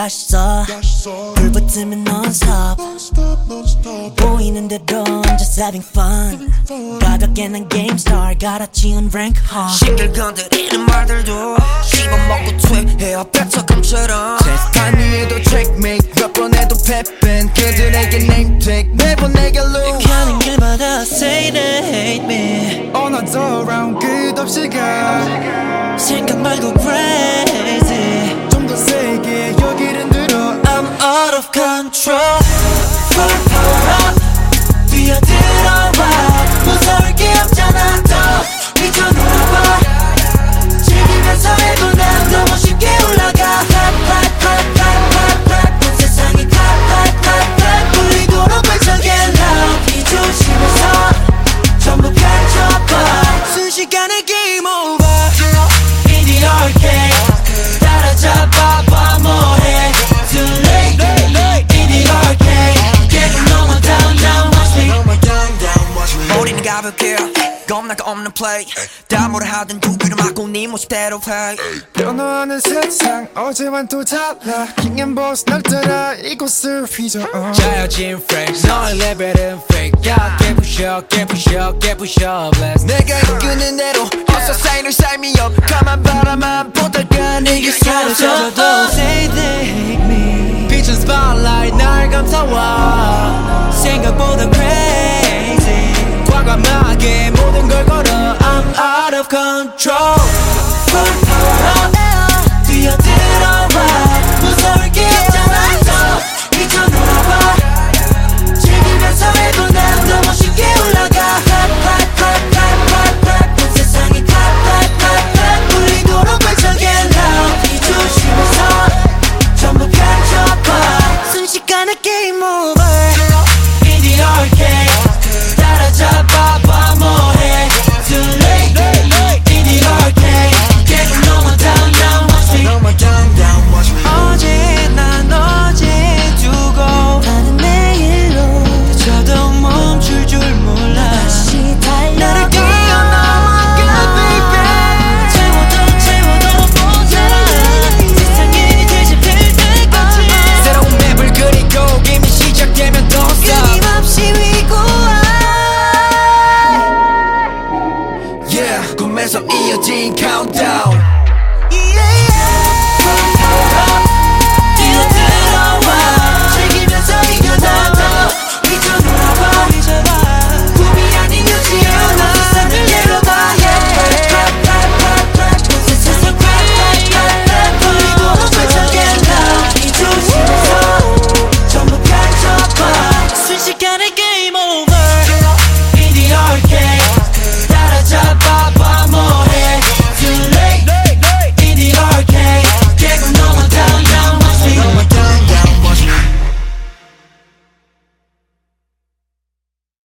다시 써 불 붙으면 non-stop 보이는 대로 I'm just having fun 가볍게 난 game star 갈아치운 rank 신경 건드리는 말들도 씹어먹고 퇴해야 배척감처럼 판 위에도 checkmate 몇 번 해도 패밴 그들에게 name tag 매번 내게 lose 가는 길마다 say they hate me 어나더 round 끝없이 가 생각 말고 crazy 좀 더 세게 여기를 들어 I'm out of control Full power up 뛰어들어와 무서울 게 없잖아 더 미쳐 놀아봐 즐기면서 해도 난 너무 쉽게 올라가 Hot hot hot hot hot hot 온 세상이 hot hot hot hot 울리도록 외쳐 get loud 이 조심해서 전부 가져봐 순식간에 game over In the arcade 따라잡아 봐 뭐해 Too late In the arcade Get no more down down watch me 머리는 가볍게 겁나가 없는 play 다 뭐라 하든 두비를 맞고 네 모습대로 해 변화하는 세상 어제와는 또 달라 King and boss 날 따라 이곳을 휘저 짜여진 frame 너의 레벨은 fake 야 깨부셔 깨부셔 깨부셔 blast 내가 이끄는 대로 어서 사인을 삶이 up 가만 바라만 보다가 내게 사라져도 Say they hate me 비춘 spotlight 날 감싸와 생각보다 crazy 과감하게 모든 걸 걸어 I'm out of control Full power up 뛰어들어와 무서울 게 없잖아 더 미쳐 놀아봐 즐기면서 해도 난 너무 쉽게 올라가 Hot hot hot hot hot hot 온 세상이 hot hot hot hot 울리도록 외쳐 get loud 이 조심해서 전부 가져봐 순식간에 game over In the arcade 따라잡아 봐 뭐해 Too late In the arcade Get no more down down watch me No more down watch me 어제 난 어제 두고 다른 내일로 저도 멈출 줄 몰라 다시 달려 나를 뛰어넘어가 baby 채워도 모자라 세상이 뒤집힐 때까지 새로운 맵을 그리고 게임이 시작되면 don't stop 끊임없이 위고와 Yeah 꿈에서 이어진 countdown